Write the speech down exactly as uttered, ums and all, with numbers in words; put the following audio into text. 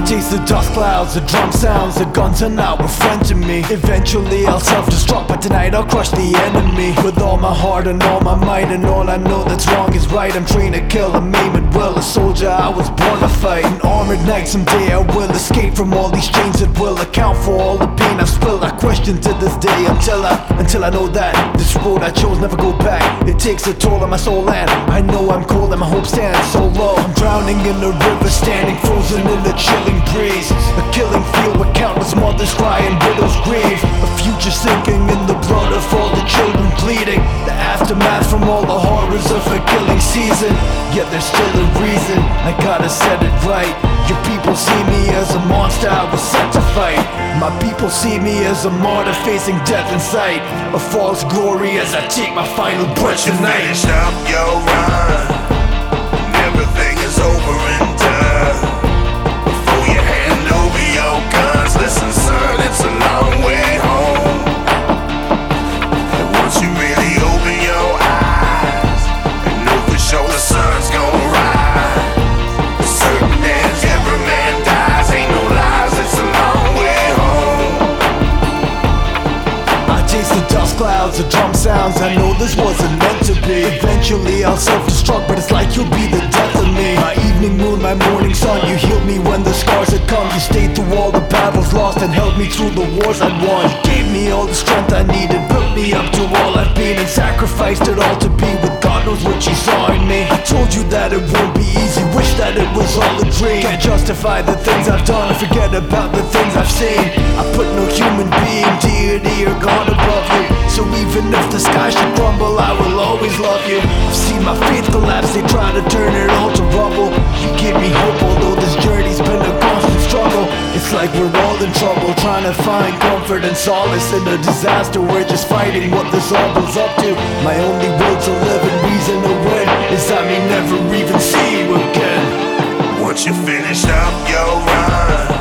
taste the dust clouds, the drum sounds, the guns are now a friend to me. Eventually I'll self-destruct, but tonight I'll crush the enemy. With all my heart and all my might, and all I know that's wrong is right. I'm trained to kill, I'm aim at will. A soldier, I was born to fight. An armored knight, someday I will escape from all these chains that will account for all the pain I've spilled. I question to this day until I, until I know that this road I chose never go back. It takes a toll on my soul and I know I'm cold and my hope stands so low. I'm drowning in the river, standing frozen in the chilling breeze. A killing field with countless mothers crying, widows grieve. A future sinking in the blood of all the children bleeding. The aftermath from all the horrors of a killing season. Yet there's still a reason, I gotta set it right. Your people see me as a monster I was sent to fight. My people see me as a martyr facing death in sight. A false glory as I take my final breath tonight. Finish up your run, and everything is over and done. Before you hand over your guns, listen son, it's a long way home. And once you really open your eyes and know for sure the sun's gonna rise, certain as every man dies, ain't no lies, it's a long way home. I taste the dust clouds, the drum sounds, I know this wasn't meant to be. Eventually I'll self-destruct, but it's like you'll be the death of me. My evening moon, my morning sun, you healed me when the scars had come. You stayed through all the battles lost and held me through the wars I'd won. You gave me all the strength I needed, built me up to all I've been, and sacrificed it all to be with God knows what you saw in me. I told you that it won't be easy, wish that it was all a dream. Can't justify the things I've done and forget about the things I've seen. I put no human being, deity or God above you. So even if the sky should crumble, I will always love you. I've seen my faith collapse, they try to turn it all to rubble. You give me hope, although this journey's been a constant struggle. It's like we're all in trouble, trying to find comfort and solace in a disaster. We're just fighting what this all goes up to. My only will to live and reason to win is I may never even see you again. Once you finish up your run,